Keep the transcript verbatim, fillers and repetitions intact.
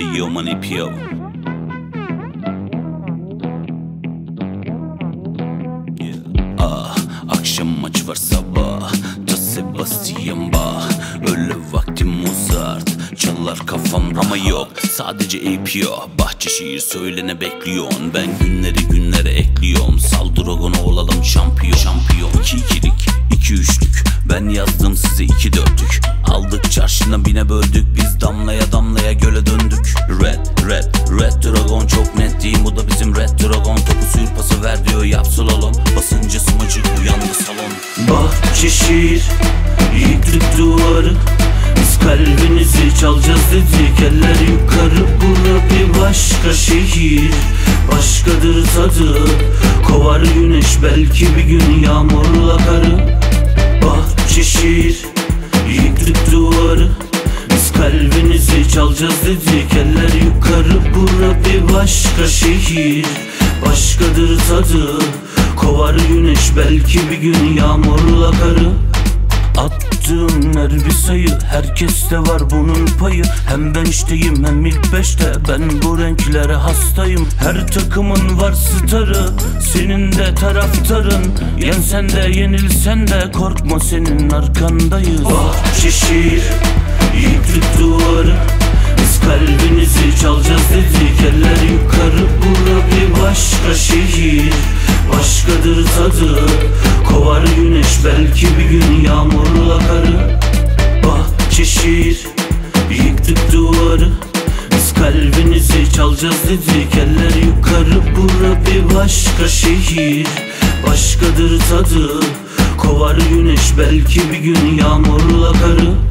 Yo Manipio. Yeah. Ah, akşam maç var sabah da Sebastian Bach. Öyle vaktim uzart çalar kafam ama yok. Sadece A P O Bahçeşehir söylene bekliyorsun. Ben günleri günlere ekliyorum. Sal Dragon'a olalım şampiyon. Şampiyon iki ikilik iki üçlük. Ben yazdım size iki dörtlük. Aldık çarşına bine böldük. Biz damlaya damlaya göle döndük. Red red red dragon çok net değil. Bu da bizim red dragon. Topu sür pası ver diyor yap slalom. Basınca smacı uyandı salon. Bahçeşehir yıktık duvarı. Biz kalbinizi çalacağız dedik. Eller yukarı, bura bir başka şehir. Başkadır tadı. Kovar güneş belki bir gün yağmurla karı. Bahçeşehir yıktık duvarı. Biz kalbinizi çalacağız dedik. Eller yukarı, bura bir başka şehir. Başkadır tadı. Kovar güneş belki bir gün yağmurla karı. Attığım her bir sayı herkeste var bunun payı. Hem ben işteyim hem ilk beşte. Ben bu renklere hastayım. Her takımın var starı, senin de taraftarın. Yensen de yenilsen de korkma, senin arkandayız. Bahçeşehir yıktık duvarı. Biz kalbinizi çalacağız dedik. Eller yukarı, bura bir başka şehir. Başkadır tadı. Kovar güneş belki bir gün yağmurla karı. Bahçeşehir yıktık duvarı. Biz kalbinizi çalacağız dedik. Eller yukarı, bura bir başka şehir. Başkadır tadı. Kovar güneş belki bir gün yağmurla karı.